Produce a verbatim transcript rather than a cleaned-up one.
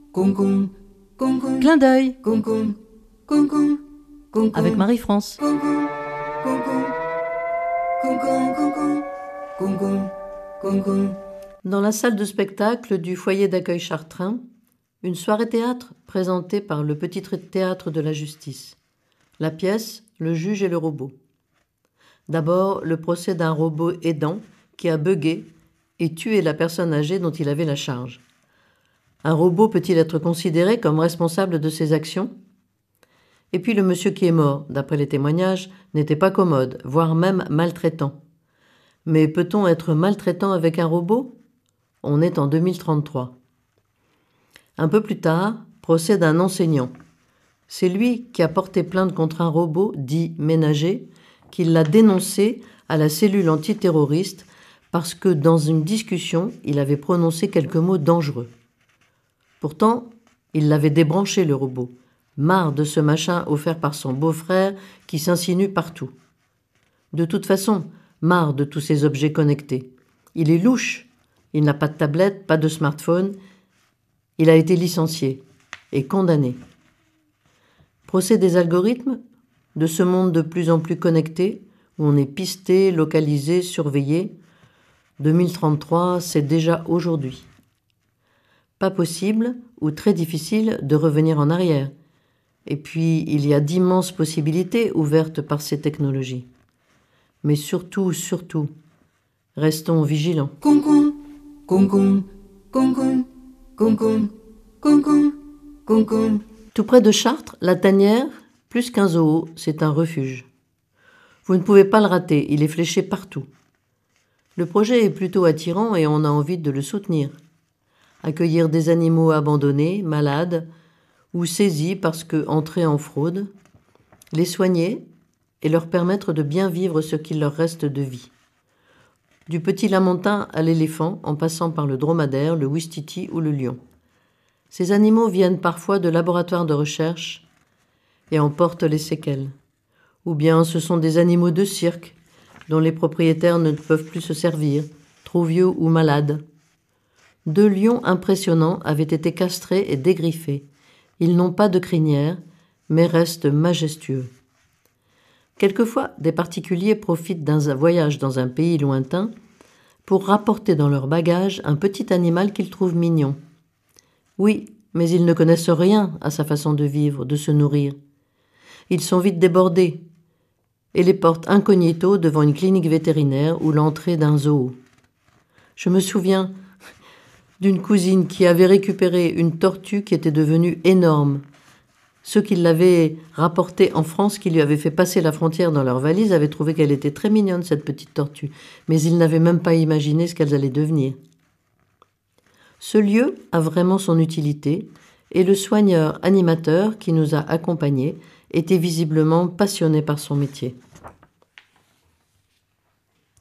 Clin d'œil avec Marie-France. Dans la salle de spectacle du foyer d'accueil Chartrain, une soirée théâtre présentée par le Petit Théâtre de la Justice. La pièce, le juge et le robot. D'abord, le procès d'un robot aidant qui a bugué et tué la personne âgée dont il avait la charge. Un robot peut-il être considéré comme responsable de ses actions ? Et puis le monsieur qui est mort, d'après les témoignages, n'était pas commode, voire même maltraitant. Mais peut-on être maltraitant avec un robot ? On est en deux mille trente-trois. Un peu plus tard, procès d'un enseignant. C'est lui qui a porté plainte contre un robot dit ménager, qui l'a dénoncé à la cellule antiterroriste parce que dans une discussion, il avait prononcé quelques mots dangereux. Pourtant, il l'avait débranché le robot, marre de ce machin offert par son beau-frère qui s'insinue partout. De toute façon, marre de tous ces objets connectés. Il est louche, il n'a pas de tablette, pas de smartphone. Il a été licencié et condamné. Procès des algorithmes, de ce monde de plus en plus connecté, où on est pisté, localisé, surveillé. deux mille trente-trois, c'est déjà aujourd'hui. Pas possible, ou très difficile, de revenir en arrière. Et puis, il y a d'immenses possibilités ouvertes par ces technologies. Mais surtout, surtout, restons vigilants. Concon, concon, concon, concon, concon, concon. Tout près de Chartres, la Tanière, plus qu'un zoo, c'est un refuge. Vous ne pouvez pas le rater, il est fléché partout. Le projet est plutôt attirant et on a envie de le soutenir. Accueillir des animaux abandonnés, malades ou saisis parce que entrés en fraude, les soigner et leur permettre de bien vivre ce qu'il leur reste de vie. Du petit lamantin à l'éléphant, en passant par le dromadaire, le ouistiti ou le lion. Ces animaux viennent parfois de laboratoires de recherche et en portent les séquelles. Ou bien ce sont des animaux de cirque dont les propriétaires ne peuvent plus se servir, trop vieux ou malades. Deux lions impressionnants avaient été castrés et dégriffés. Ils n'ont pas de crinière, mais restent majestueux. Quelquefois, des particuliers profitent d'un voyage dans un pays lointain pour rapporter dans leur bagage un petit animal qu'ils trouvent mignon. Oui, mais ils ne connaissent rien à sa façon de vivre, de se nourrir. Ils sont vite débordés et les portent incognito devant une clinique vétérinaire ou l'entrée d'un zoo. Je me souviens d'une cousine qui avait récupéré une tortue qui était devenue énorme. Ceux qui l'avaient rapportée en France, qui lui avaient fait passer la frontière dans leur valise, avaient trouvé qu'elle était très mignonne, cette petite tortue, mais ils n'avaient même pas imaginé ce qu'elles allaient devenir. Ce lieu a vraiment son utilité, et le soigneur animateur qui nous a accompagnés était visiblement passionné par son métier.